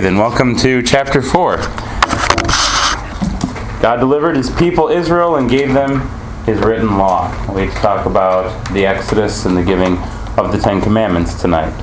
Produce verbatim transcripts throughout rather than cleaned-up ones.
Then welcome to chapter four. God delivered his people Israel and gave them his written law. We talk about the Exodus and the giving of the Ten Commandments tonight.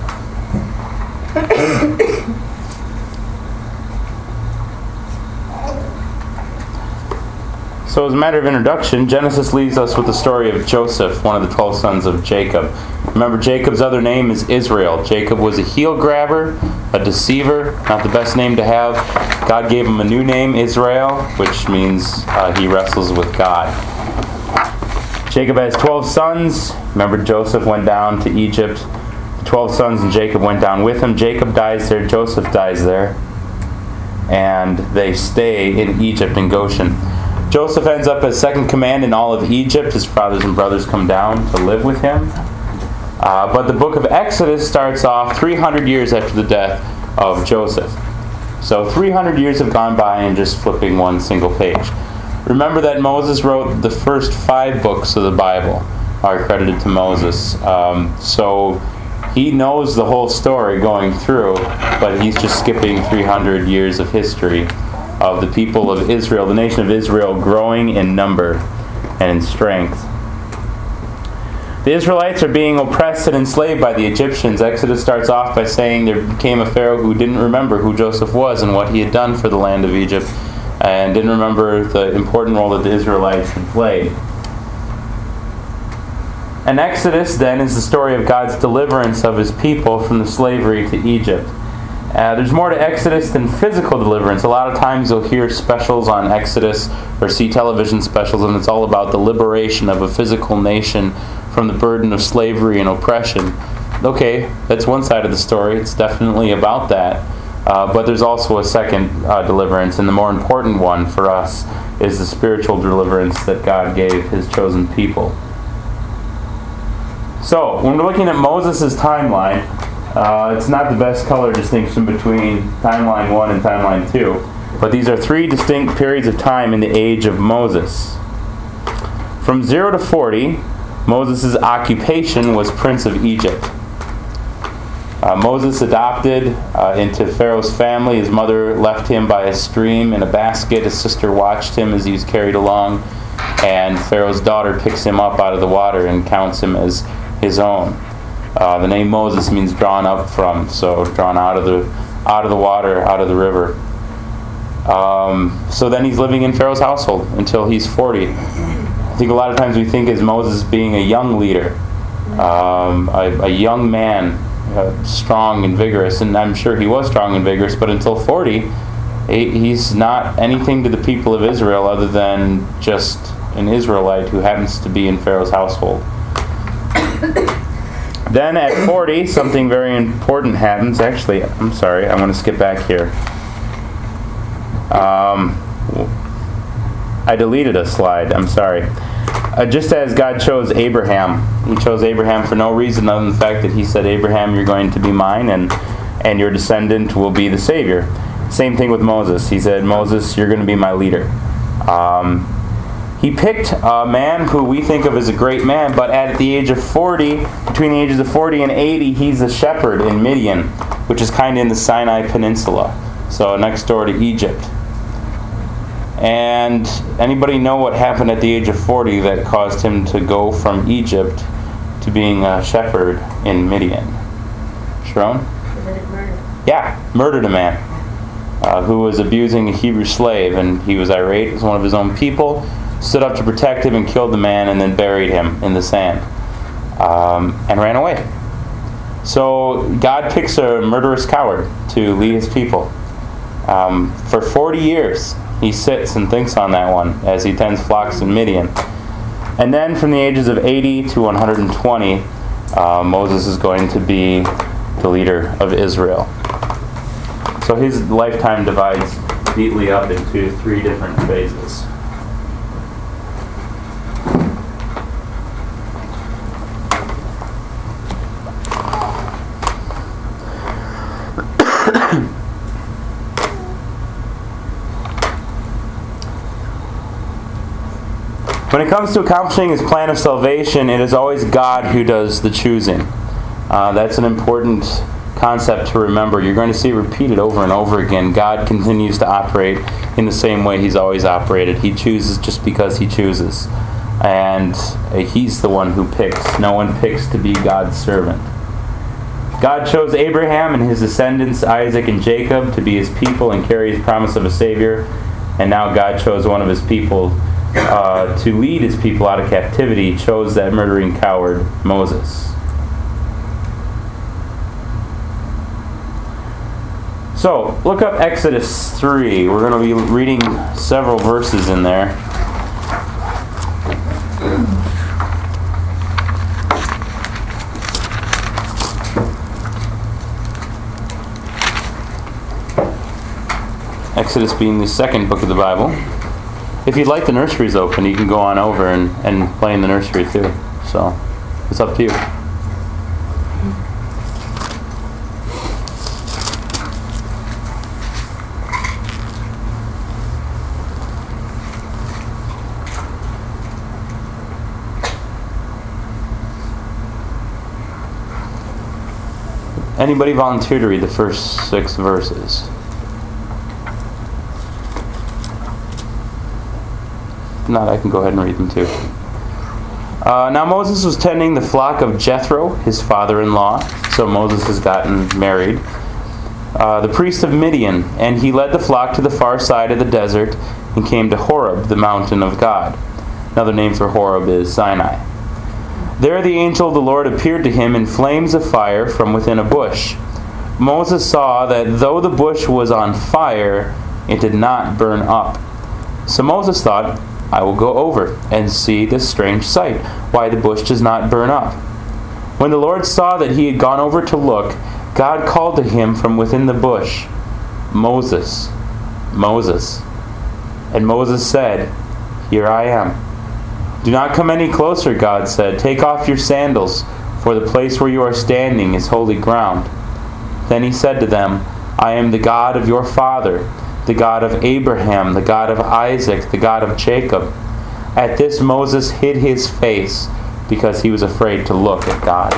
So as a matter of introduction, Genesis leaves us with the story of Joseph, one of the twelve sons of Jacob. Remember, Jacob's other name is Israel. Jacob was a heel grabber, a deceiver, not the best name to have. God gave him a new name, Israel, which means uh, he wrestles with God. Jacob has twelve sons. Remember, Joseph went down to Egypt. The twelve sons and Jacob went down with him. Jacob dies there, Joseph dies there, and they stay in Egypt in Goshen. Joseph ends up as second command in all of Egypt. His brothers and brothers come down to live with him. Uh, but the book of Exodus starts off three hundred years after the death of Joseph. So three hundred years have gone by in just flipping one single page. Remember that Moses wrote the first five books of the Bible are credited to Moses. Um, so he knows the whole story going through, but he's just skipping three hundred years of history of the people of Israel, the nation of Israel, growing in number and in strength. The Israelites are being oppressed and enslaved by the Egyptians. Exodus starts off by saying there became a Pharaoh who didn't remember who Joseph was and what he had done for the land of Egypt, and didn't remember the important role that the Israelites had played. And Exodus, then, is the story of God's deliverance of his people from the slavery to Egypt. Uh, there's more to Exodus than physical deliverance. A lot of times you'll hear specials on Exodus or see television specials, and it's all about the liberation of a physical nation from the burden of slavery and oppression. Okay, that's one side of the story. It's definitely about that. Uh, but there's also a second uh, deliverance, and the more important one for us is the spiritual deliverance that God gave his chosen people. So, when we're looking at Moses' timeline, Uh, it's not the best color distinction between timeline one and timeline two, but these are three distinct periods of time in the age of Moses. From zero to forty, Moses' occupation was Prince of Egypt. Uh, Moses adopted uh, into Pharaoh's family. His mother left him by a stream in a basket. His sister watched him as he was carried along, and Pharaoh's daughter picks him up out of the water and counts him as his own. Uh, the name Moses means drawn up from, so drawn out of the out of the water, out of the river. Um, so then he's living in Pharaoh's household until he's forty. I think a lot of times we think of Moses being a young leader, um, a, a young man, uh, strong and vigorous, and I'm sure he was strong and vigorous, but until forty, he, he's not anything to the people of Israel other than just an Israelite who happens to be in Pharaoh's household. Then at forty, something very important happens. Actually, I'm sorry, I want to skip back here. Um, I deleted a slide, I'm sorry. Uh, just as God chose Abraham, he chose Abraham for no reason other than the fact that he said, Abraham, you're going to be mine, and, and your descendant will be the Savior. Same thing with Moses. He said, Moses, you're going to be my leader. Um, He picked a man who we think of as a great man, but at the age of forty, between the ages of forty and eighty, he's a shepherd in Midian, which is kind of in the Sinai Peninsula, so next door to Egypt. And anybody know what happened at the age of forty that caused him to go from Egypt to being a shepherd in Midian? Sharon? Murder. Yeah, murdered a man uh, who was abusing a Hebrew slave, and he was irate. It was one of his own people. Stood up to protect him and killed the man and then buried him in the sand um, and ran away. So God picks a murderous coward to lead his people. Um, for forty years, he sits and thinks on that one as he tends flocks in Midian. And then from the ages of eighty to one hundred twenty, uh, Moses is going to be the leader of Israel. So his lifetime divides neatly up into three different phases. When it comes to accomplishing his plan of salvation, it is always God who does the choosing. Uh, that's an important concept to remember. You're going to see it repeated over and over again. God continues to operate in the same way he's always operated. He chooses just because he chooses. And he's the one who picks. No one picks to be God's servant. God chose Abraham and his descendants, Isaac and Jacob, to be his people and carry his promise of a Savior. And now God chose one of his people uh, to lead his people out of captivity. He chose that murdering coward, Moses. So, look up Exodus three. We're going to be reading several verses in there. Exodus being the second book of the Bible. If you'd like, the nursery's open. You can go on over and, and play in the nursery too. So, it's up to you. Anybody volunteer to read the first six verses? If not, I can go ahead and read them too. Uh, now Moses was tending the flock of Jethro, his father-in-law. So Moses has gotten married. Uh, the priest of Midian, and he led the flock to the far side of the desert and came to Horeb, the mountain of God. Another name for Horeb is Sinai. There the angel of the Lord appeared to him in flames of fire from within a bush. Moses saw that though the bush was on fire, it did not burn up. So Moses thought, I will go over and see this strange sight, why the bush does not burn up. When the Lord saw that he had gone over to look, God called to him from within the bush, Moses, Moses. And Moses said, Here I am. Do not come any closer, God said. Take off your sandals, for the place where you are standing is holy ground. Then he said to them, I am the God of your father, the God of Abraham, the God of Isaac, the God of Jacob. At this Moses hid his face, because he was afraid to look at God.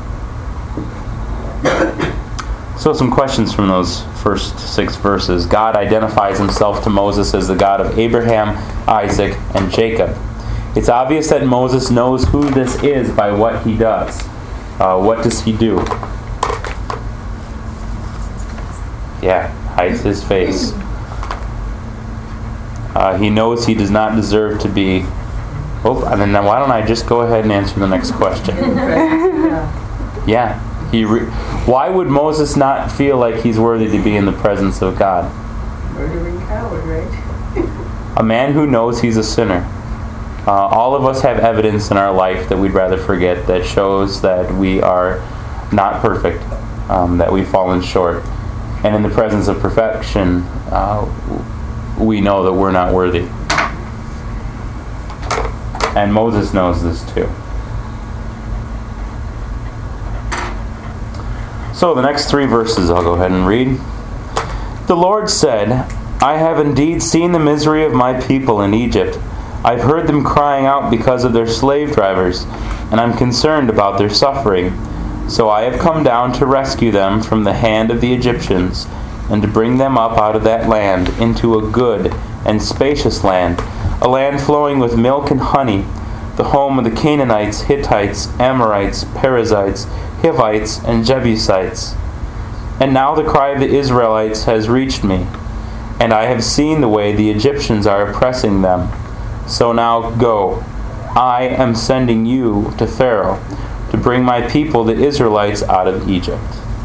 So some questions from those first six verses. God identifies himself to Moses as the God of Abraham, Isaac, and Jacob. It's obvious that Moses knows who this is by what he does. Uh, what does he do? Yeah, hides his face. Uh, he knows he does not deserve to be... Oh, and then why don't I just go ahead and answer the next question? Yeah. He re- why would Moses not feel like he's worthy to be in the presence of God? Murdering coward, right? A man who knows he's a sinner. Uh, all of us have evidence in our life that we'd rather forget that shows that we are not perfect, um, that we've fallen short. And in the presence of perfection, uh, we know that we're not worthy. And Moses knows this too. So the next three verses I'll go ahead and read. The Lord said, I have indeed seen the misery of my people in Egypt. I've heard them crying out because of their slave drivers, and I'm concerned about their suffering. So I have come down to rescue them from the hand of the Egyptians, and to bring them up out of that land into a good and spacious land, a land flowing with milk and honey, the home of the Canaanites, Hittites, Amorites, Perizzites, Hivites, and Jebusites. And now the cry of the Israelites has reached me, and I have seen the way the Egyptians are oppressing them. So now go. I am sending you to Pharaoh to bring my people, the Israelites, out of Egypt.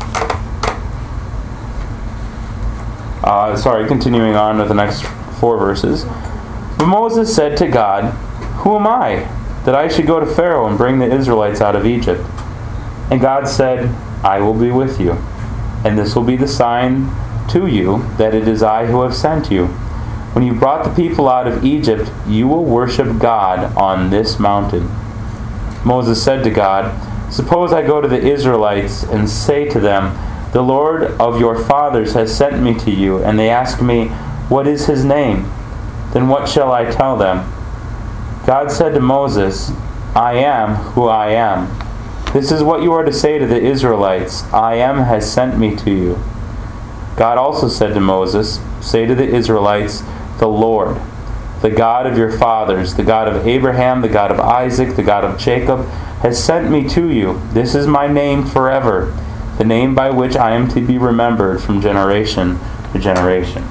Uh, sorry, continuing on with the next four verses. But Moses said to God, Who am I, that I should go to Pharaoh and bring the Israelites out of Egypt? And God said, I will be with you, and this will be the sign to you that it is I who have sent you. When you brought the people out of Egypt, you will worship God on this mountain. Moses said to God, Suppose I go to the Israelites and say to them, The Lord of your fathers has sent me to you, and they ask me, What is his name? Then what shall I tell them? God said to Moses, I am who I am. This is what you are to say to the Israelites. I am has sent me to you. God also said to Moses, say to the Israelites, the Lord, the God of your fathers, the God of Abraham, the God of Isaac, the God of Jacob, has sent me to you. This is my name forever, the name by which I am to be remembered from generation to generation.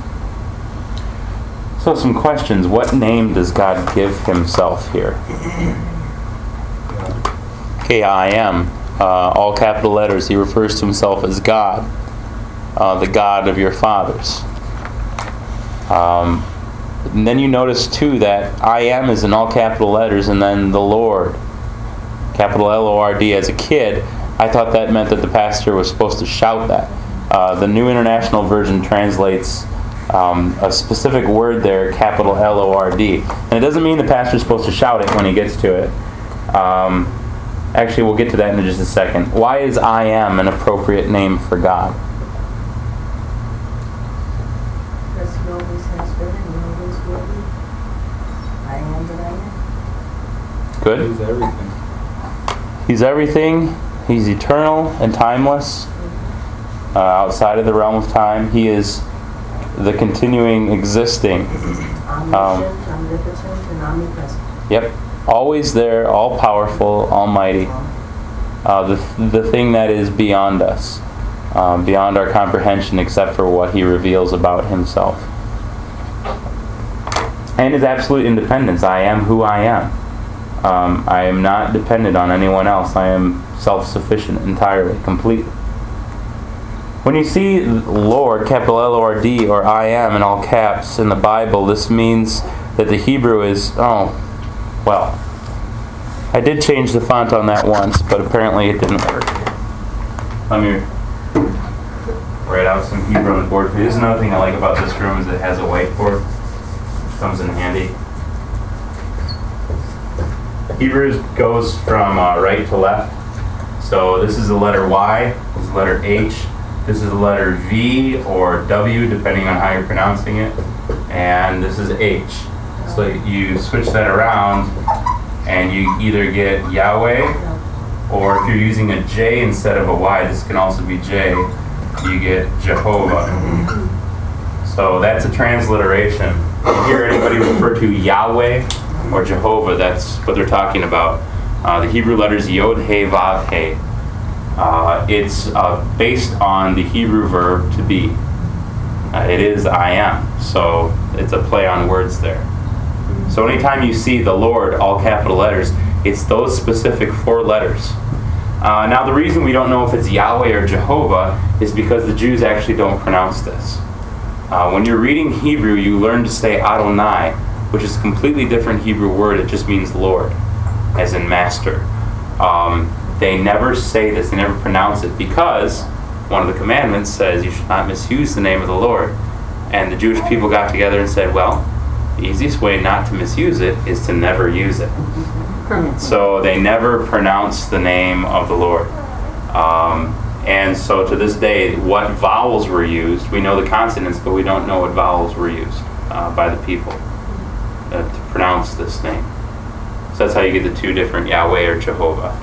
So some questions. What name does God give himself here? Okay, I am. Uh, all capital letters. He refers to himself as God, uh, the God of your fathers. Um, and then you notice too that I am is in all capital letters, and then the Lord, capital L O R D. As a kid, I thought that meant that the pastor was supposed to shout that. Uh, the New International Version translates um, a specific word there, capital L O R D. And it doesn't mean the pastor is supposed to shout it when he gets to it. Um, actually, we'll get to that in just a second. Why is I am an appropriate name for God? Because he always has been and he always will be. I am that I am. Good. He's everything. He's everything. He's eternal and timeless, uh, outside of the realm of time. He is the continuing existing. Omniscient, Um, omnipotent, and omnipresent. Yep. Always there, all powerful, almighty. Uh, the, the thing that is beyond us, um, beyond our comprehension except for what he reveals about himself. And his absolute independence. I am who I am. Um, I am not dependent on anyone else. I am self-sufficient entirely, completely. When you see Lord, capital L O R D, or I am in all caps in the Bible, this means that the Hebrew is, oh, well, I did change the font on that once, but apparently it didn't work. Let me write out some Hebrew on the board for you. This is another thing I like about this room is it has a whiteboard. It comes in handy. Hebrew goes from uh, right to left. So this is the letter Y, this is the letter H, this is the letter V or W, depending on how you're pronouncing it, and this is H. So you switch that around, and you either get Yahweh, or if you're using a J instead of a Y, this can also be J, you get Jehovah. So that's a transliteration. You hear anybody refer to Yahweh or Jehovah, that's what they're talking about. Uh, the Hebrew letters Yod, He, Vav, He. Uh, it's uh, based on the Hebrew verb to be. Uh, it is I am. So it's a play on words there. So anytime you see the Lord, all capital letters, it's those specific four letters. Uh, now the reason we don't know if it's Yahweh or Jehovah is because the Jews actually don't pronounce this. Uh, when you're reading Hebrew, you learn to say Adonai, which is a completely different Hebrew word. It just means Lord, as in master. Um, they never say this, they never pronounce it, because one of the commandments says you should not misuse the name of the Lord. And the Jewish people got together and said, well, the easiest way not to misuse it is to never use it. So they never pronounce the name of the Lord. Um, and so to this day, what vowels were used, we know the consonants, but we don't know what vowels were used uh, by the people uh, to pronounce this name. So that's how you get the two different Yahweh or Jehovah.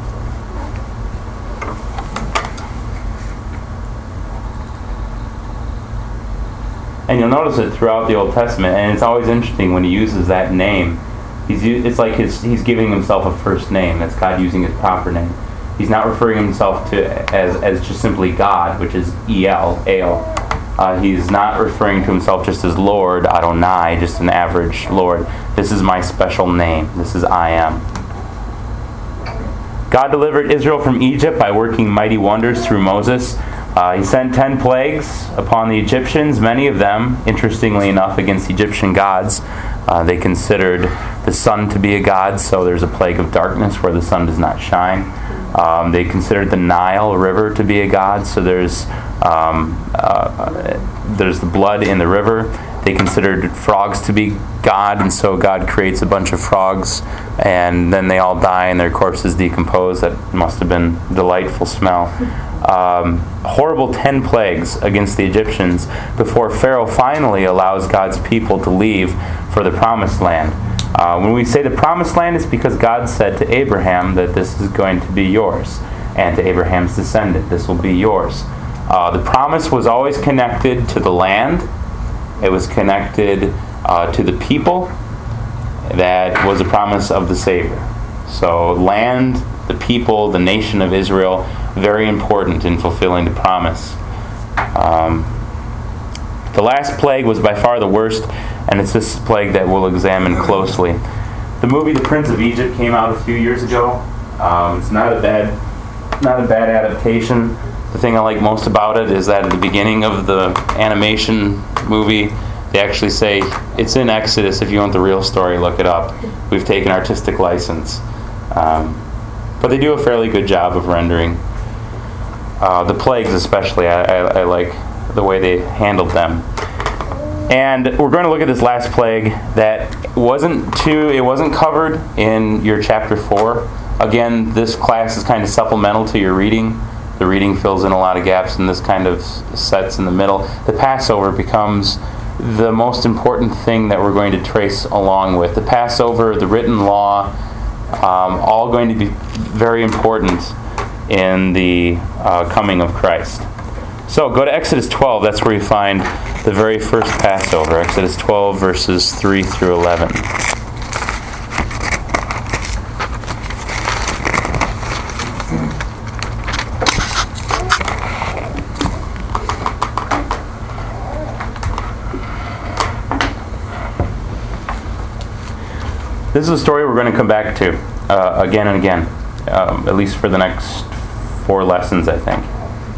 And you'll notice it throughout the Old Testament, and it's always interesting when he uses that name. He's It's like his, he's giving himself a first name. That's God using his proper name. He's not referring himself to as, as just simply God, which is E L, El. Uh, he's not referring to himself just as Lord, Adonai, just an average Lord. This is my special name. This is I am. God delivered Israel from Egypt by working mighty wonders through Moses. Uh, he sent ten plagues upon the Egyptians, many of them, interestingly enough, against Egyptian gods. Uh, they considered the sun to be a god, so there's a plague of darkness where the sun does not shine. Um, they considered the Nile River to be a god, so there's um, uh, there's the blood in the river. They considered frogs to be God, and so God creates a bunch of frogs, and then they all die and their corpses decompose. That must have been a delightful smell. Um, horrible ten plagues against the Egyptians before Pharaoh finally allows God's people to leave for the promised land. Uh, when we say the promised land, it's because God said to Abraham that this is going to be yours, and to Abraham's descendant, this will be yours. Uh, the promise was always connected to the land. It was connected uh, to the people. That was a promise of the Savior. So land, the people, the nation of Israel, very important in fulfilling the promise. Um, the last plague was by far the worst, and it's this plague that we'll examine closely. The movie The Prince of Egypt came out a few years ago. Um, it's not a bad, not a bad adaptation. The thing I like most about it is that at the beginning of the animation movie, they actually say, it's in Exodus. If you want the real story, look it up. We've taken artistic license. Um, but they do a fairly good job of rendering. Uh, the plagues especially, I, I, I like the way they handled them. And we're going to look at this last plague that wasn't too, it wasn't covered in your chapter four. Again, this class is kind of supplemental to your reading. The reading fills in a lot of gaps, and this kind of sets in the middle. The Passover becomes the most important thing that we're going to trace along with. The Passover, the written law, um, all going to be very important in the uh, coming of Christ. So go to Exodus twelve. That's where you find the very first Passover. Exodus twelve, verses three through eleven. This is a story we're going to come back to uh, again and again, um, at least for the next four lessons, I think.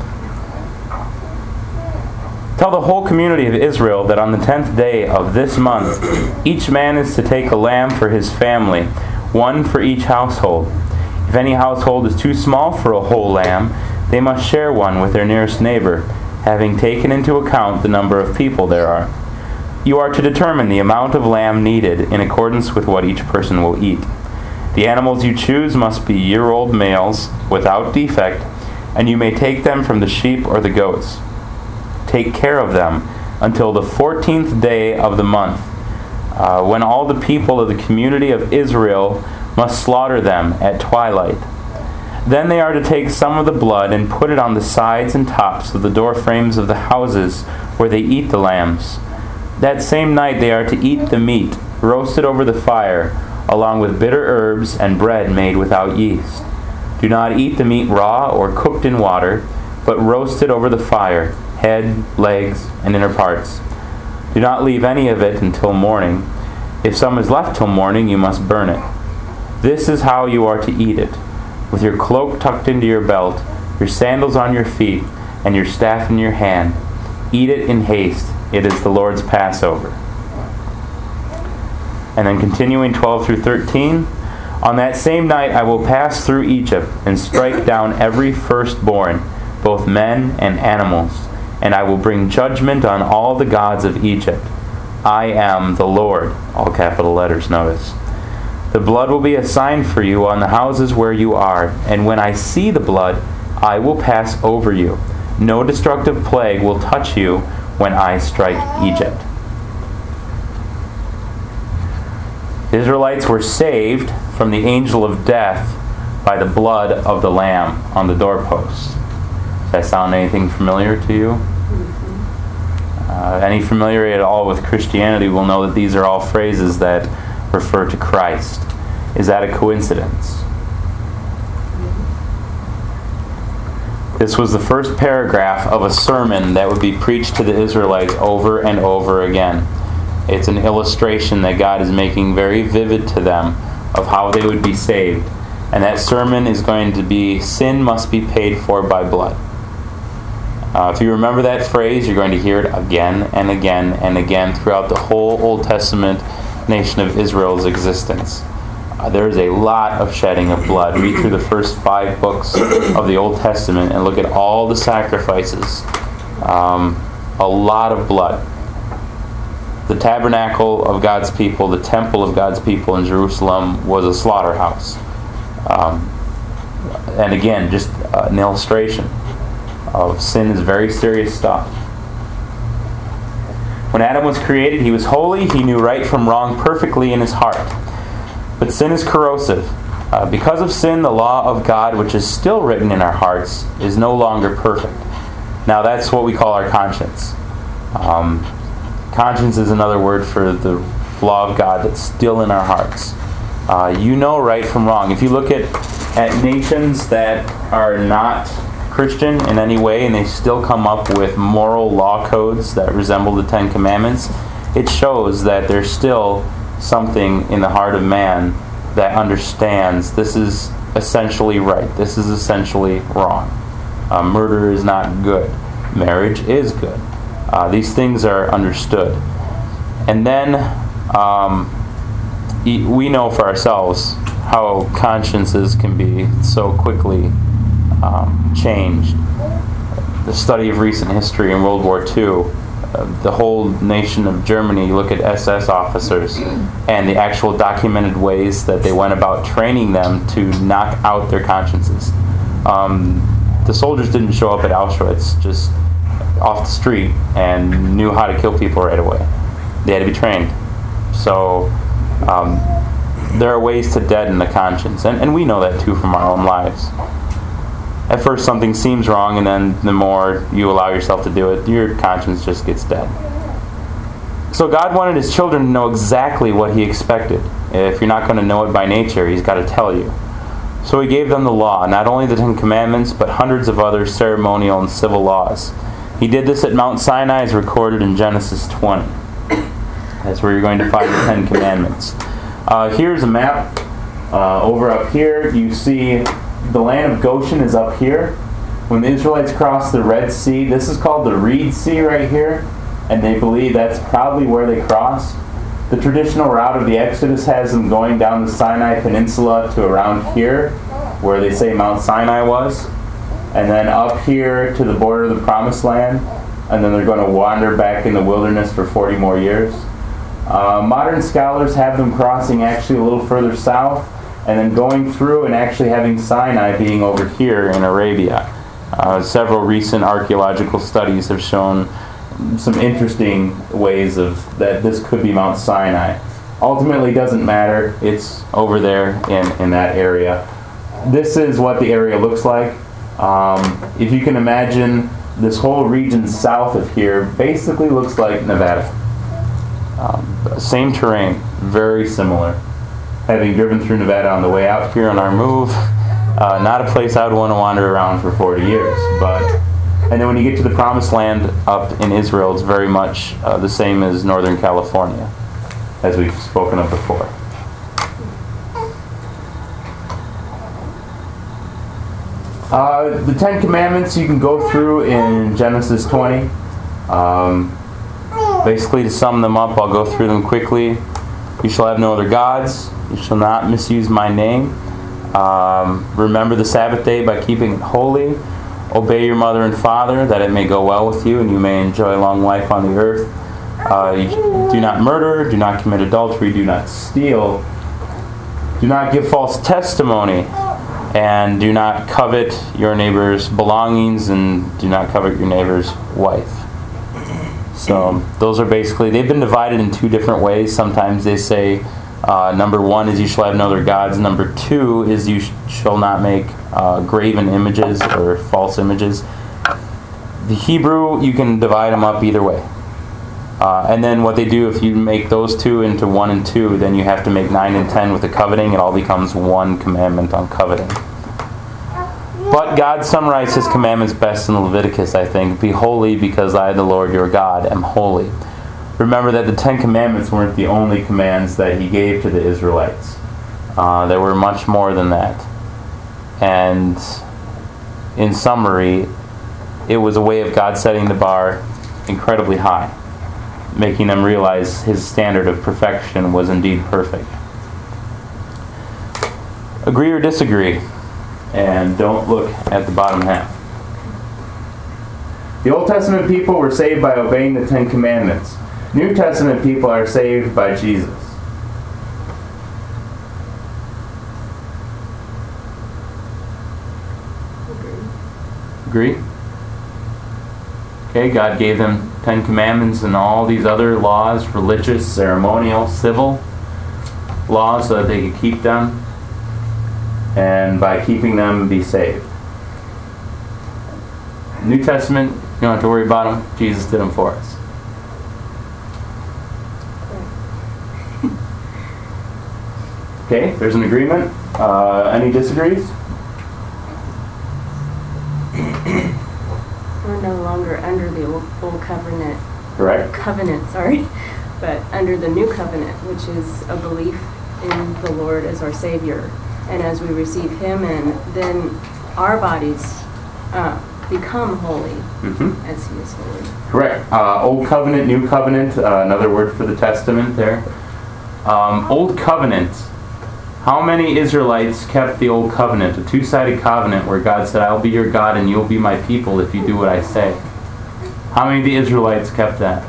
Tell the whole community of Israel that on the tenth day of this month, each man is to take a lamb for his family, one for each household. If any household is too small for a whole lamb, they must share one with their nearest neighbor, having taken into account the number of people there are. You are to determine the amount of lamb needed in accordance with what each person will eat. The animals you choose must be year-old males without defect, and you may take them from the sheep or the goats. Take care of them until the fourteenth day of the month, uh, when all the people of the community of Israel must slaughter them at twilight. Then they are to take some of the blood and put it on the sides and tops of the door frames of the houses where they eat the lambs. That same night they are to eat the meat, roasted over the fire, along with bitter herbs and bread made without yeast. Do not eat the meat raw or cooked in water, but roasted over the fire, head, legs, and inner parts. Do not leave any of it until morning. If some is left till morning, you must burn it. This is how you are to eat it, with your cloak tucked into your belt, your sandals on your feet, and your staff in your hand. Eat it in haste. It is the Lord's Passover. And then continuing twelve through thirteen, on that same night I will pass through Egypt and strike down every firstborn, both men and animals, and I will bring judgment on all the gods of Egypt. I am the Lord. All capital letters, notice. The blood will be a sign for you on the houses where you are, and when I see the blood, I will pass over you. No destructive plague will touch you when I strike Egypt. The Israelites were saved from the angel of death by the blood of the lamb on the doorposts. Does that sound anything familiar to you? Uh, any familiarity at all with Christianity will know that these are all phrases that refer to Christ. Is that a coincidence? This was the first paragraph of a sermon that would be preached to the Israelites over and over again. It's an illustration that God is making very vivid to them of how they would be saved. And that sermon is going to be, sin must be paid for by blood. Uh, if you remember that phrase, you're going to hear it again and again and again throughout the whole Old Testament nation of Israel's existence. Uh, there is a lot of shedding of blood. Read through the first five books of the Old Testament and look at all the sacrifices. Um, a lot of blood. The tabernacle of God's people, the temple of God's people in Jerusalem was a slaughterhouse. Um, and again, just uh, an illustration of sin is very serious stuff. When Adam was created, he was holy. He knew right from wrong perfectly in his heart. But sin is corrosive. Uh, because of sin, the law of God, which is still written in our hearts, is no longer perfect. Now that's what we call our conscience. Um, conscience is another word for the law of God that's still in our hearts. Uh, you know right from wrong. If you look at, at nations that are not Christian in any way and they still come up with moral law codes that resemble the Ten Commandments, it shows that there's still something in the heart of man that understands this is essentially right, this is essentially wrong. Uh, murder is not good. Marriage is good. Uh, these things are understood. And then um, we know for ourselves how consciences can be so quickly um, changed. The study of recent history in World War Two, uh, the whole nation of Germany, you look at S S officers and the actual documented ways that they went about training them to knock out their consciences. Um, the soldiers didn't show up at Auschwitz just off the street and knew how to kill people right away. They had to be trained. So um, there are ways to deaden the conscience, and, and we know that too from our own lives. At first something seems wrong, and then the more you allow yourself to do it, your conscience just gets dead. So God wanted His children to know exactly what He expected. If you're not going to know it by nature, He's got to tell you. So He gave them the law, not only the Ten Commandments, but hundreds of other ceremonial and civil laws. He did this at Mount Sinai, as recorded in Genesis twenty. That's where you're going to find the Ten Commandments. Uh, here's a map. Uh, over up here, you see the land of Goshen is up here. When the Israelites crossed the Red Sea, this is called the Reed Sea right here, and they believe that's probably where they crossed. The traditional route of the Exodus has them going down the Sinai Peninsula to around here, where they say Mount Sinai was, and then up here to the border of the Promised Land, and then they're going to wander back in the wilderness for forty more years. Uh, modern scholars have them crossing actually a little further south, and then going through and actually having Sinai being over here in Arabia. Uh, several recent archaeological studies have shown some interesting ways of that this could be Mount Sinai. Ultimately, doesn't matter. It's over there in, in that area. This is what the area looks like. Um, if you can imagine, this whole region south of here basically looks like Nevada. Um, same terrain, very similar. Having driven through Nevada on the way out here on our move, uh, not a place I would want to wander around for forty years. But and then when you get to the Promised Land up in Israel, it's very much uh, the same as Northern California, as we've spoken of before. Uh, the Ten Commandments you can go through in Genesis twenty. Um, basically, to sum them up, I'll go through them quickly. You shall have no other gods. You shall not misuse my name. Um, remember the Sabbath day by keeping it holy. Obey your mother and father, that it may go well with you and you may enjoy long life on the earth. Uh, you do not murder. Do not commit adultery. Do not steal. Do not give false testimony. And do not covet your neighbor's belongings, and do not covet your neighbor's wife. So those are basically, they've been divided in two different ways. Sometimes they say uh, number one is you shall have no other gods. Number two is you sh- shall not make uh, graven images or false images. The Hebrew, you can divide them up either way. Uh, and then what they do, if you make those two into one and two, then you have to make nine and ten with the coveting. It all becomes one commandment on coveting. But God summarized His commandments best in Leviticus, I think. Be holy because I, the Lord your God, am holy. Remember that the Ten Commandments weren't the only commands that He gave to the Israelites. Uh, there were much more than that. And in summary, it was a way of God setting the bar incredibly high, making them realize His standard of perfection was indeed perfect. Agree or disagree? And don't look at the bottom half. The Old Testament people were saved by obeying the Ten Commandments. New Testament people are saved by Jesus. Agree? Okay, God gave them Ten Commandments and all these other laws, religious, ceremonial, civil. laws so that they could keep them, and by keeping them be saved. New Testament, you don't have to worry about them. Jesus did them for us. Okay, there's an agreement. Uh, any disagrees? We're no longer under the old, old covenant. Correct. Covenant, sorry. But under the new covenant, which is a belief in the Lord as our Savior. And as we receive Him, and then our bodies uh, become holy mm-hmm. as He is holy. Correct. Uh, old covenant, new covenant, uh, another word for the testament there. Um, old covenant. How many Israelites kept the old covenant? A two-sided covenant where God said, I'll be your God and you'll be my people if you do what I say. How many of the Israelites kept that?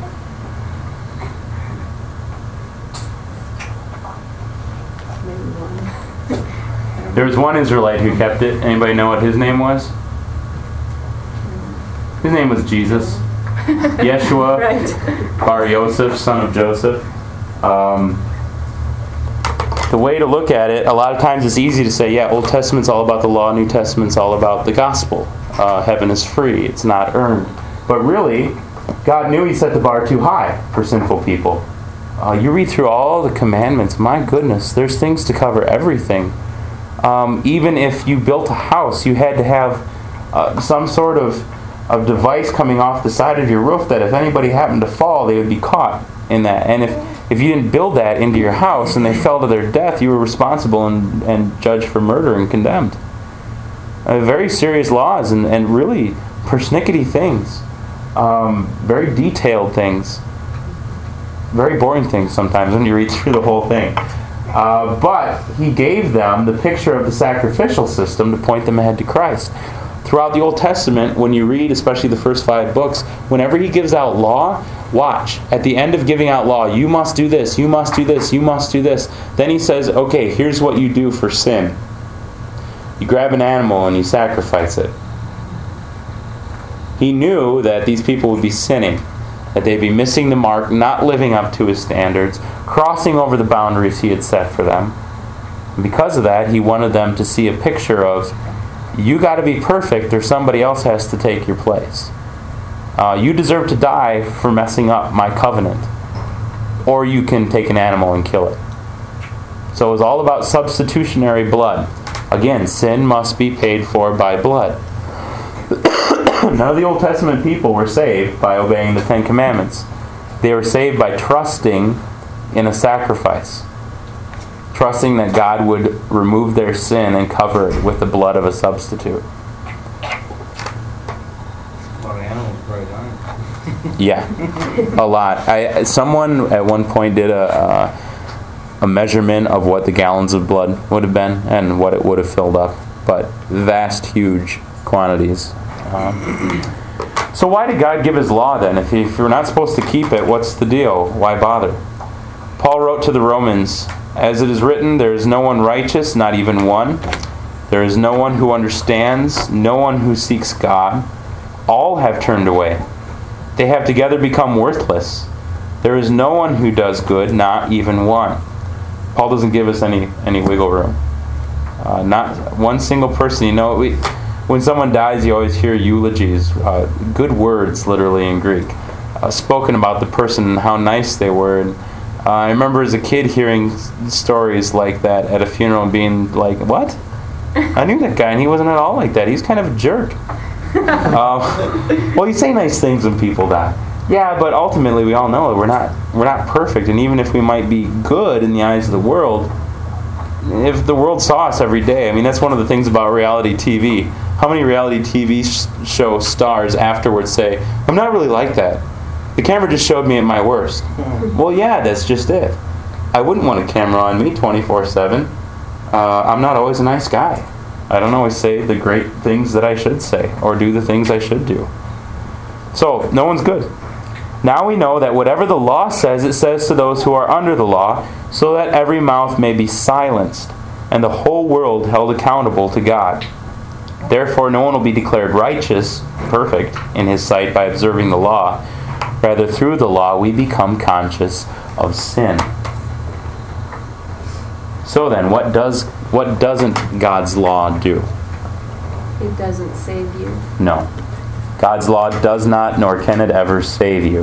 Maybe one. There was one Israelite who kept it. Anybody know what his name was? His name was Jesus. Yeshua, right. Bar Yosef, son of Joseph. Um, the way to look at it, a lot of times it's easy to say, yeah, Old Testament's all about the law, New Testament's all about the gospel. Uh, heaven is free, it's not earned. But really, God knew He set the bar too high for sinful people. Uh, you read through all the commandments, my goodness, there's things to cover everything. Um, even if you built a house, you had to have uh, some sort of, of device coming off the side of your roof that if anybody happened to fall, they would be caught in that. And if, if you didn't build that into your house and they fell to their death, you were responsible and, and judged for murder and condemned. Uh, very serious laws and, and really persnickety things. Um, very detailed things. Very boring things sometimes when you read through the whole thing. Uh, but He gave them the picture of the sacrificial system to point them ahead to Christ. Throughout the Old Testament, when you read, especially the first five books, whenever He gives out law, watch. At the end of giving out law, you must do this, you must do this, you must do this. Then He says, okay, here's what you do for sin. You grab an animal and you sacrifice it. He knew that these people would be sinning, that they'd be missing the mark, not living up to His standards, crossing over the boundaries He had set for them. And because of that, He wanted them to see a picture of, you got to be perfect or somebody else has to take your place. Uh, you deserve to die for messing up my covenant. Or you can take an animal and kill it. So it was all about substitutionary blood. Again, sin must be paid for by blood. None of the Old Testament people were saved by obeying the Ten Commandments. They were saved by trusting in a sacrifice. Trusting that God would remove their sin and cover it with the blood of a substitute. Yeah, a lot. I someone at one point did a uh, a measurement of what the gallons of blood would have been and what it would have filled up, but vast, huge quantities. Um, so why did God give His law then? If, he, if you're not supposed to keep it, what's the deal? Why bother? Paul wrote to the Romans, as it is written, there is no one righteous, not even one. There is no one who understands, no one who seeks God. All have turned away. They have together become worthless. There is no one who does good, not even one. Paul doesn't give us any, any wiggle room. Uh, not one single person. You know, we, when someone dies, you always hear eulogies, uh, good words, literally in Greek, uh, spoken about the person and how nice they were. And, uh, I remember as a kid hearing stories like that at a funeral and being like, what? I knew that guy and he wasn't at all like that. He's kind of a jerk. uh, well, you say nice things when people die. Yeah, but ultimately we all know that we're not we're not perfect, and even if we might be good in the eyes of the world, if the world saw us every day, I mean, that's one of the things about reality T V. How many reality T V sh- show stars afterwards say, I'm not really like that. The camera just showed me at my worst. Well, yeah, that's just it. I wouldn't want a camera on me twenty-four seven. Uh, I'm not always a nice guy. I don't always say the great things that I should say or do the things I should do. So, no one's good. Now we know that whatever the law says, it says to those who are under the law, so that every mouth may be silenced, and the whole world held accountable to God. Therefore, no one will be declared righteous, perfect, in His sight by observing the law. Rather, through the law, we become conscious of sin. So then, what does what doesn't God's law do? It doesn't save you. No. God's law does not, nor can it ever save you.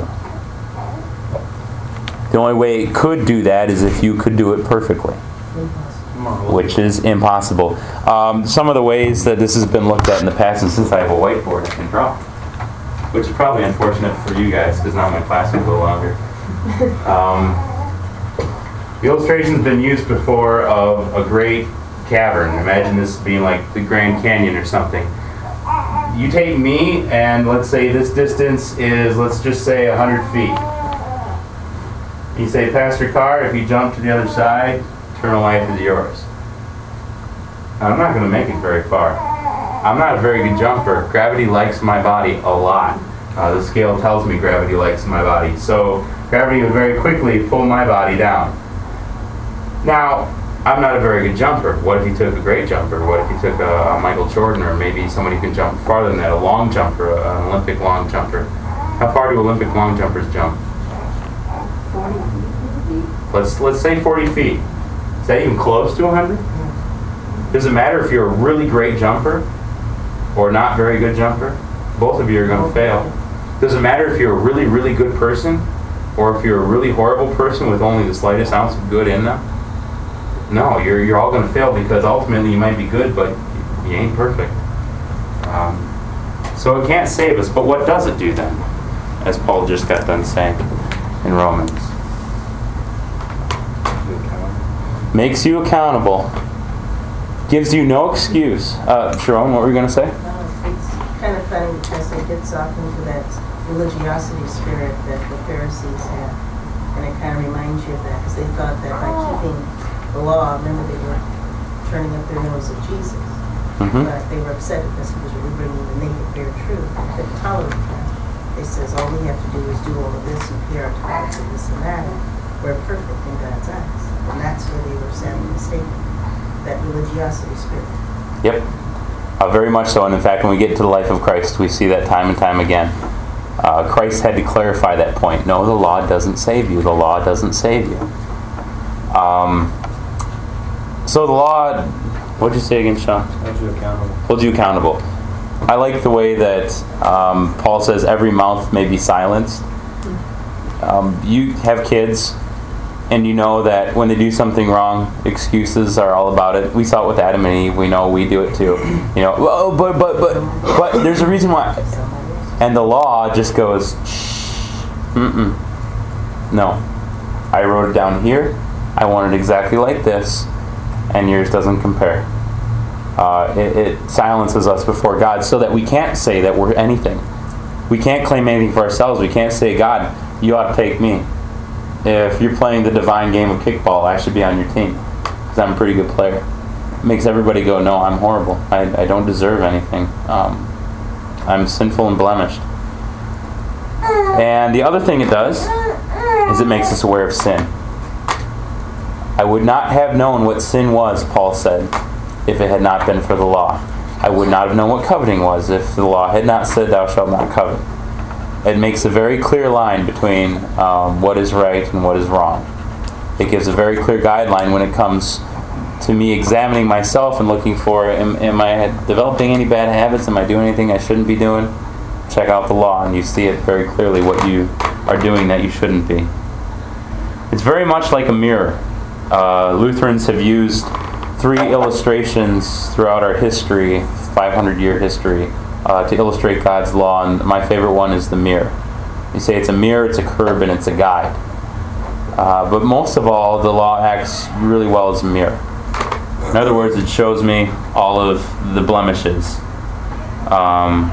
The only way it could do that is if you could do it perfectly, which is impossible. Um, some of the ways that this has been looked at in the past, and since I have a whiteboard, I can draw, which is probably unfortunate for you guys because now my class is a little longer. Um, the illustration's been used before of a great cavern. Imagine this being like the Grand Canyon or something. You take me, and let's say this distance is, let's just say, one hundred feet. You say, Pastor Carr, if you jump to the other side, eternal life is yours. Now, I'm not going to make it very far. I'm not a very good jumper. Gravity likes my body a lot. Uh, the scale tells me gravity likes my body. So gravity would very quickly pull my body down. Now, I'm not a very good jumper. What if you took a great jumper? What if you took a, a Michael Jordan, or maybe somebody who can jump farther than that, a long jumper, an Olympic long jumper? How far do Olympic long jumpers jump? forty feet. Let's let's say forty feet. Is that even close to one hundred? Does it matter if you're a really great jumper or not very good jumper? Both of you are going to fail. Does it matter if you're a really, really good person or if you're a really horrible person with only the slightest ounce of good in them? No, you're you're all going to fail because ultimately you might be good, but you ain't perfect. Um, so it can't save us. But what does it do then? As Paul just got done saying in Romans. Makes you accountable. Gives you no excuse. Uh, Sharon, what were you going to say? Uh, it's kind of funny because it gets off into that religiosity spirit that the Pharisees had. And it kind of reminds you of that because they thought that by keeping the law, remember they were turning up their nose at Jesus. Mm-hmm. But they were upset because he was really bringing the naked bare truth. They couldn't tolerate that. They says all we have to do is do all of this and pay our tithes and this and that. We're perfect in God's eyes. And that's where they were sadly mistaken. That religiosity spirit. Yep. Uh, very much so. And in fact, when we get to the life of Christ, we see that time and time again. Uh, Christ had to clarify that point. No, the law doesn't save you. The law doesn't save you. Um, so the law, what did you say again, Sean? Hold you accountable. Hold you accountable. I like the way that um, Paul says every mouth may be silenced. Um, you have kids, and you know that when they do something wrong, excuses are all about it. We saw it with Adam and Eve. We know we do it too. You know, oh, but but but but there's a reason why. And the law just goes, shh, mm-mm. No. I wrote it down here. I want it exactly like this, and yours doesn't compare. Uh, it, it silences us before God so that we can't say that we're anything. We can't claim anything for ourselves. We can't say, God, you ought to take me. If you're playing the divine game of kickball, I should be on your team because I'm a pretty good player. It makes everybody go, no, I'm horrible. I, I don't deserve anything. Um, I'm sinful and blemished. And the other thing it does is it makes us aware of sin. I would not have known what sin was, Paul said, if it had not been for the law. I would not have known what coveting was if the law had not said, thou shalt not covet. It makes a very clear line between um, what is right and what is wrong. It gives a very clear guideline when it comes to me examining myself and looking for, am, am I developing any bad habits? Am I doing anything I shouldn't be doing? Check out the law, and you see it very clearly what you are doing that you shouldn't be. It's very much like a mirror. Uh, Lutherans have used three illustrations throughout our history, five hundred year history, uh, to illustrate God's law, and my favorite one is the mirror. You say it's a mirror, it's a curb, and it's a guide. Uh, but most of all, the law acts really well as a mirror. In other words, it shows me all of the blemishes um,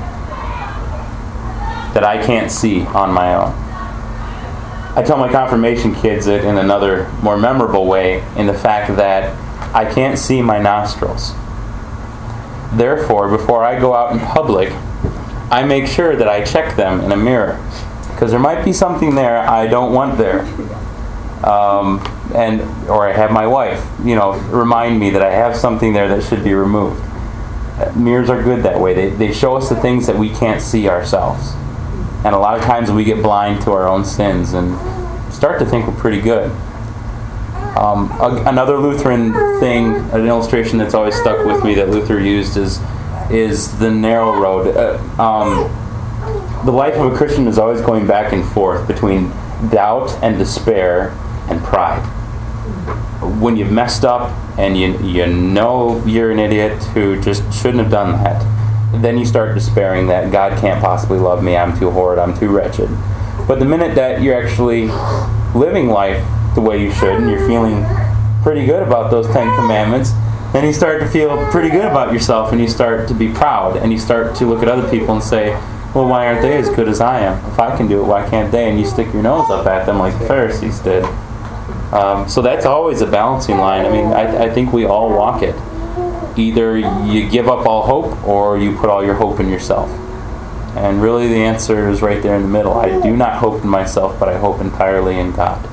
that I can't see on my own. I tell my confirmation kids it in another, more memorable way, in the fact that I can't see my nostrils. Therefore, before I go out in public, I make sure that I check them in a mirror, because there might be something there I don't want there. Um, and or I have my wife, you know, remind me that I have something there that should be removed. Uh, mirrors are good that way. They they show us the things that we can't see ourselves. And a lot of times we get blind to our own sins and start to think we're pretty good. Um, a, another Lutheran thing, an illustration that's always stuck with me that Luther used is is the narrow road. Uh, um, the life of a Christian is always going back and forth between doubt and despair and pride. When you've messed up and you you know you're an idiot who just shouldn't have done that, then you start despairing that God can't possibly love me, I'm too horrid, I'm too wretched. But the minute that you're actually living life the way you should and you're feeling pretty good about those Ten Commandments, then you start to feel pretty good about yourself and you start to be proud and you start to look at other people and say, well, why aren't they as good as I am? If I can do it, why can't they? And you stick your nose up at them like the Pharisees did. Um, so that's always a balancing line. I mean, I, I think we all walk it. Either you give up all hope or you put all your hope in yourself. And really the answer is right there in the middle. I do not hope in myself, but I hope entirely in God.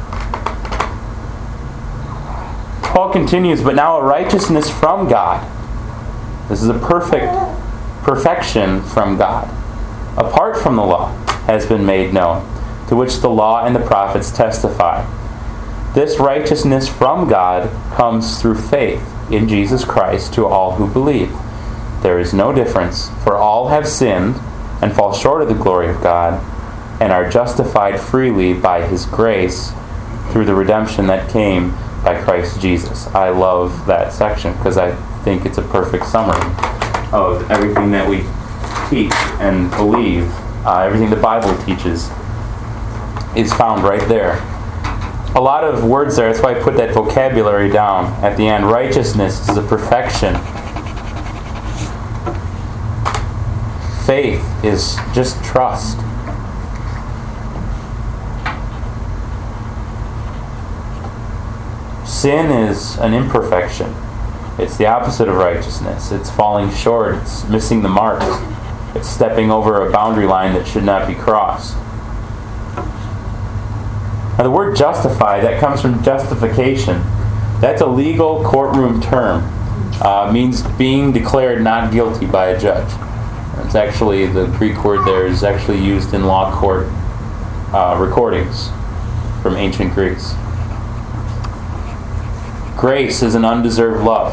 Paul continues, but now a righteousness from God. This is a perfect perfection from God, apart from the law, has been made known, to which the law and the prophets testify. This righteousness from God comes through faith in Jesus Christ to all who believe. There is no difference, for all have sinned and fall short of the glory of God, and are justified freely by His grace through the redemption that came by Christ Jesus. I love that section because I think it's a perfect summary of everything that we teach and believe. Uh, everything the Bible teaches is found right there. A lot of words there, that's why I put that vocabulary down at the end. Righteousness is a perfection. Faith is just trust. Sin is an imperfection. It's the opposite of righteousness. It's falling short. It's missing the mark. It's stepping over a boundary line that should not be crossed. Now the word justify, that comes from justification. That's a legal courtroom term. Uh, means being declared not guilty by a judge. It's actually, the Greek word there is actually used in law court uh, recordings from ancient Greece. Grace is an undeserved love.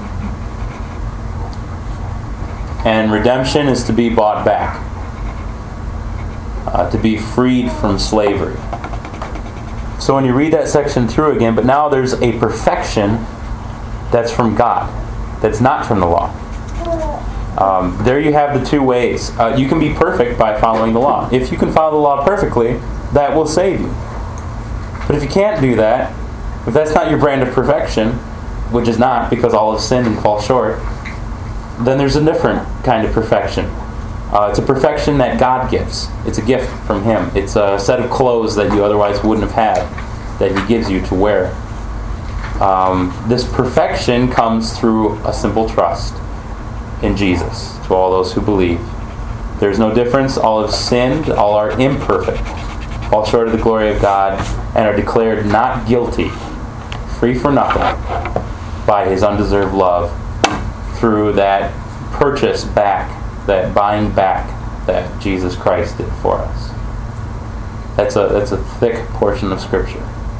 And redemption is to be bought back. Uh, to be freed from slavery. So when you read that section through again, but now there's a perfection that's from God. That's not from the law. Um, there you have the two ways. Uh, you can be perfect by following the law. If you can follow the law perfectly, that will save you. But if you can't do that, if that's not your brand of perfection, which is not, because all have sinned and fall short, then there's a different kind of perfection. Uh, it's a perfection that God gives. It's a gift from Him. It's a set of clothes that you otherwise wouldn't have had, that He gives you to wear. Um, this perfection comes through a simple trust in Jesus to all those who believe. There's no difference. All have sinned. All are imperfect, fall short of the glory of God, and are declared not guilty, free for nothing, by His undeserved love through that purchase back, that buying back that Jesus Christ did for us. That's a that's a thick portion of Scripture.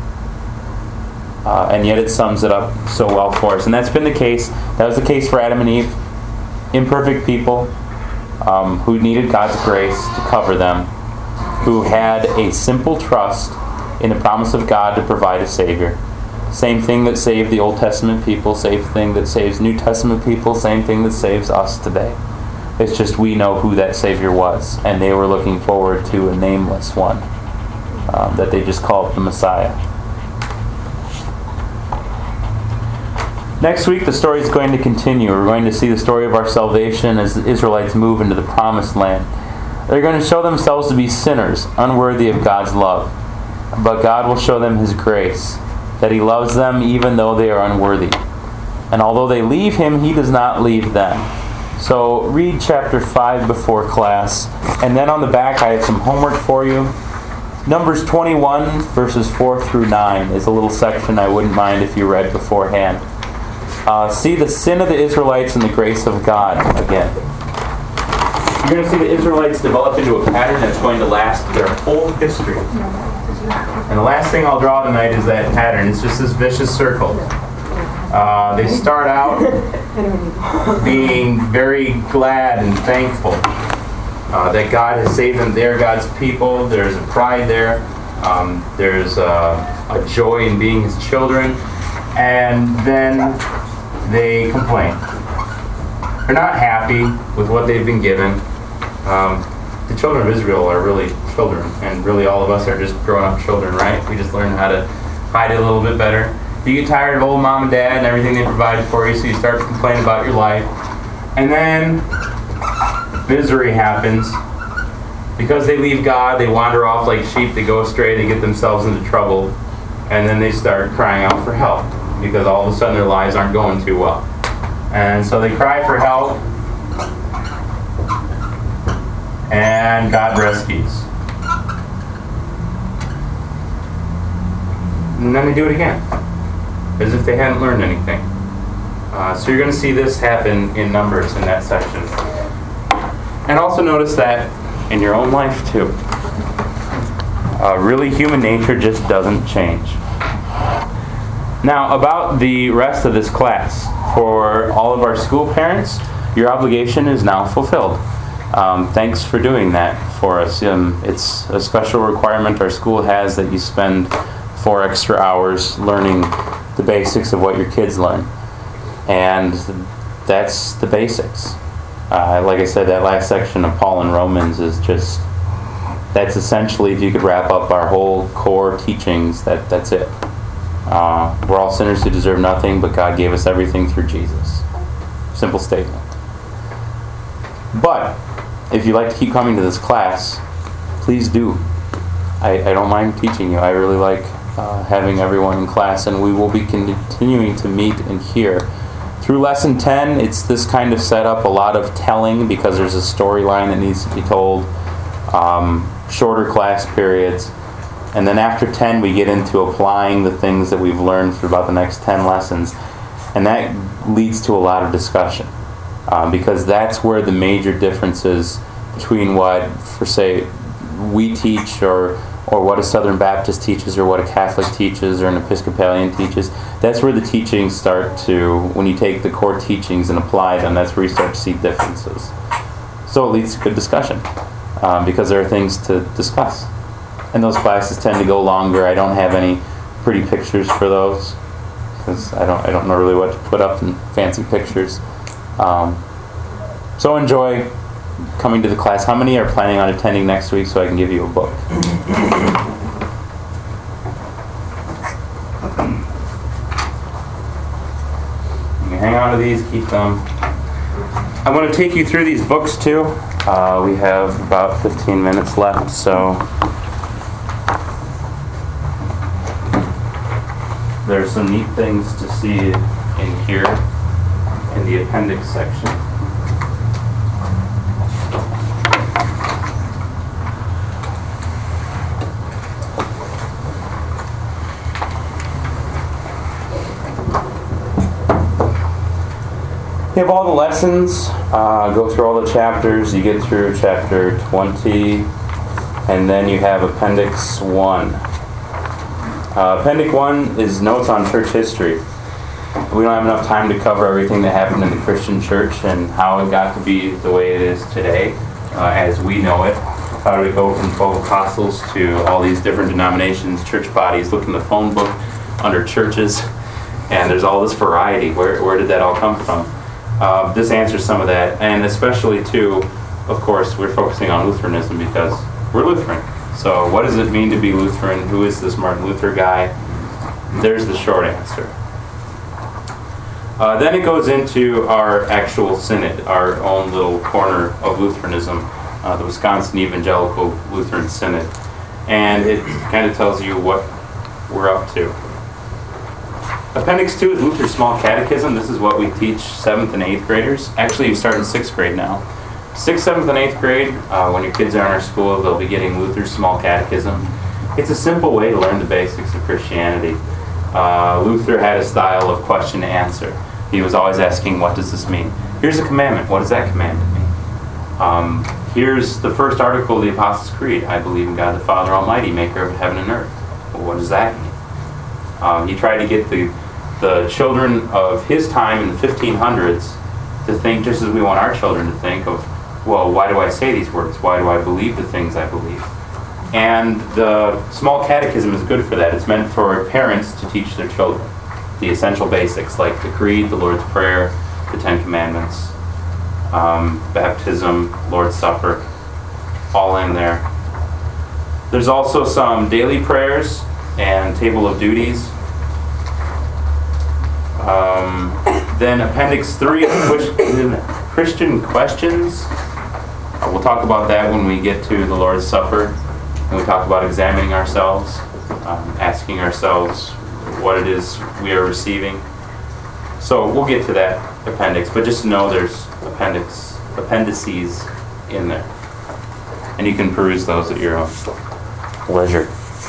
Uh, and yet it sums it up so well for us. And that's been the case. That was the case for Adam and Eve. Imperfect people um, who needed God's grace to cover them, who had a simple trust in the promise of God to provide a Savior. Same thing that saved the Old Testament people, same thing that saves New Testament people, same thing that saves us today. It's just we know who that Savior was, and they were looking forward to a nameless one um, that they just called the Messiah. Next week, the story is going to continue. We're going to see the story of our salvation as the Israelites move into the Promised Land. They're going to show themselves to be sinners, unworthy of God's love. But God will show them His grace, that He loves them even though they are unworthy. And although they leave Him, He does not leave them. So read chapter five before class. And then on the back, I have some homework for you. Numbers twenty-one, verses four through nine is a little section I wouldn't mind if you read beforehand. Uh, see the sin of the Israelites and the grace of God again. You're going to see the Israelites develop into a pattern that's going to last their whole history. And the last thing I'll draw tonight is that pattern. It's just this vicious circle. Uh, they start out being very glad and thankful uh, that God has saved them. They're God's people. There's a pride there. Um, there's a, a joy in being His children. And then they complain. They're not happy with what they've been given. Um, the children of Israel are really children, and really all of us are just grown-up children, right? We just learn how to hide it a little bit better. You get tired of old mom and dad and everything they provided for you, so you start to complain about your life. And then misery happens. Because they leave God, they wander off like sheep, they go astray, they get themselves into trouble, and then they start crying out for help, because all of a sudden their lives aren't going too well. And so they cry for help, and God rescues. And then they do it again, as if they hadn't learned anything. Uh, so you're going to see this happen in Numbers in that section. And also notice that in your own life too. Uh, really, human nature just doesn't change. Now, about the rest of this class, for all of our school parents, your obligation is now fulfilled. Um, thanks for doing that for us. Um, it's a special requirement our school has that you spend four extra hours learning the basics of what your kids learn. And that's the basics. Uh, like I said, that last section of Paul and Romans is just, that's essentially, if you could wrap up our whole core teachings, that that's it. Uh, we're all sinners who deserve nothing, but God gave us everything through Jesus. Simple statement. But if you'd like to keep coming to this class, please do. I, I don't mind teaching you. I really like uh, having everyone in class, and we will be continuing to meet and hear. Through lesson ten, it's this kind of setup, a lot of telling, because there's a storyline that needs to be told, um, shorter class periods. And then after ten, we get into applying the things that we've learned for about the next ten lessons. And that leads to a lot of discussion, uh, because that's where the major differences between what, for say, we teach, or or what a Southern Baptist teaches, or what a Catholic teaches, or an Episcopalian teaches, that's where the teachings start to, when you take the core teachings and apply them, that's where you start to see differences. So it leads to good discussion, um, because there are things to discuss. And those classes tend to go longer. I don't have any pretty pictures for those, because I don't I don't know really what to put up in fancy pictures. Um, so enjoy coming to the class. How many are planning on attending next week so I can give you a book? You can hang on to these, keep them. I'm going to take you through these books too. Uh, we have about fifteen minutes left, so there's some neat things to see in here in the appendix section. You have all the lessons, uh, go through all the chapters, you get through chapter twenty, and then you have Appendix one. Uh, Appendix one is notes on church history. We don't have enough time to cover everything that happened in the Christian church and how it got to be the way it is today, uh, as we know it. How did it go from twelve apostles to all these different denominations, church bodies? Look in the phone book under churches, and there's all this variety. Where, where did that all come from? Uh, this answers some of that, and especially too, of course, we're focusing on Lutheranism because we're Lutheran. So what does it mean to be Lutheran? Who is this Martin Luther guy? There's the short answer. Uh, then it goes into our actual synod, our own little corner of Lutheranism, uh, the Wisconsin Evangelical Lutheran Synod. And it kind of tells you what we're up to. Appendix two is Luther's Small Catechism. This is what we teach seventh and eighth graders. Actually, you start in sixth grade now. sixth, seventh, and eighth grade, uh, when your kids are in our school, they'll be getting Luther's Small Catechism. It's a simple way to learn the basics of Christianity. Uh, Luther had a style of question and answer. He was always asking, what does this mean? Here's a commandment. What does that commandment mean? Um, here's the first article of the Apostles' Creed. I believe in God the Father Almighty, maker of heaven and earth. Well, what does that mean? Um, he tried to get the, the children of his time in the fifteen hundreds to think just as we want our children to think of, well, why do I say these words? Why do I believe the things I believe? And the small catechism is good for that. It's meant for parents to teach their children the essential basics, like the Creed, the Lord's Prayer, the Ten Commandments, um, baptism, Lord's Supper, all in there. There's also some daily prayers and table of duties. Um, then Appendix three, Christian questions. Uh, we'll talk about that when we get to the Lord's Supper. And we talk about examining ourselves, um, asking ourselves what it is we are receiving. So we'll get to that appendix, but just know there's appendix, appendices in there. And you can peruse those at your own leisure.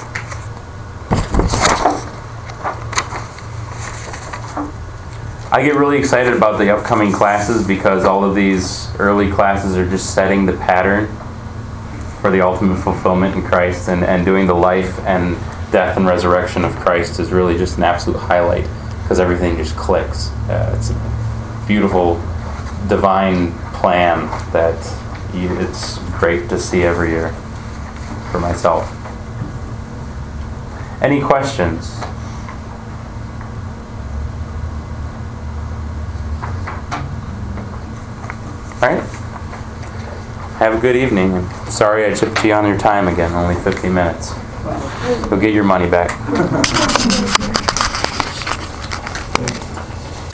I get really excited about the upcoming classes because all of these early classes are just setting the pattern for the ultimate fulfillment in Christ, and, and doing the life and death and resurrection of Christ is really just an absolute highlight because everything just clicks. Uh, it's a beautiful divine plan that you, it's great to see every year for myself. Any questions? All right. Have a good evening. Sorry I chipped you on your time again, only fifteen minutes. Go get your money back.